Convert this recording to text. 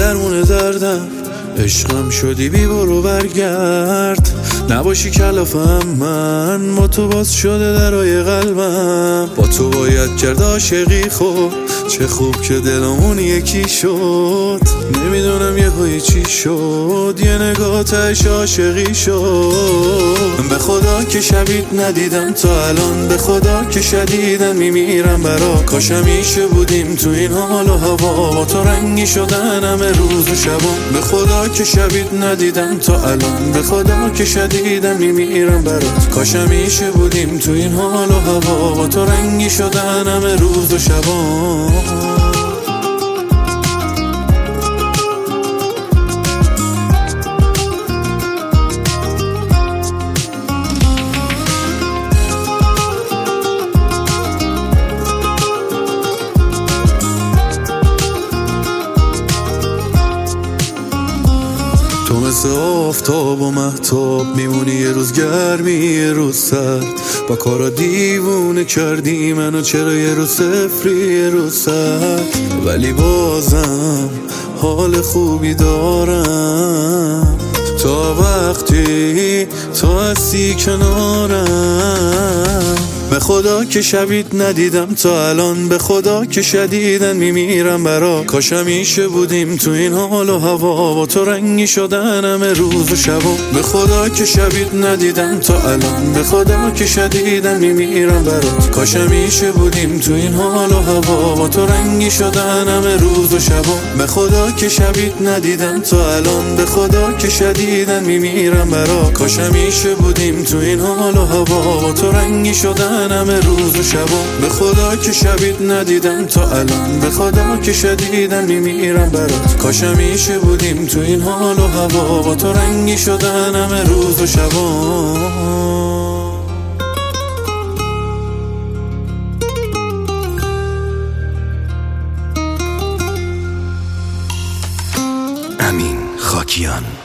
درمون دردم، عشقم شدی بی برو برگرد، نباشی کلافم من، با تو باز شده درای قلبم، با تو باید کرد عاشقی خود، چه خوب که دلمون یکی شد، نمیدونم یه هایی چی شد، یه نگاه تش عاشقی شد، به خدا که شبیت ندیدم تا الان، به خدا که شدیدن میمیرم برا، کاش همیشه بودیم تو این حال و هوا، با تو رنگی شدن همه روز و شبا، به خدا که شبیت ندیدم تا الان، به خدا که شدیدن میمیرم برات، کاش همیشه بودیم تو این حال و هوا، با تو رنگی شدن همه روز و شبا. تو مثل آفتاب و مهتاب میمونی، یه روز گرمی یه روز سرد، با کارا دیوونه کردی منو، چرا یه روز صفری یه روز سرد، ولی بازم حال خوبی دارم، تا وقتی تو هستی کنارم، به خدا که شبیت ندیدم تا الان، به خدا که شدیدن میمیرم برا، کاش همیشه بودیم تو این حال و هوا، با تو رنگی شدن همه روز و شبا، به خدا که شبیت ندیدم تا الان، به خدا که شدیدن میمیرم برا، کاش همیشه بودیم تو این حال و هوا، با تو رنگی شدن همه روز و شبا، به خدا که شبیت ندیدم تا الان، به خدا که شدیدن میمیرم برا، کاش همیشه بودیم تو این حال و هوا، با تو رنگی شدن همه روز و شبا، به خدا که شبیت ندیدم تا الان، به خدا که شدیدن میمیرم برات، کاش همیشه بودیم تو این حال و هوا، با تو رنگی شدن همه روز و شبا. امین خاکیان.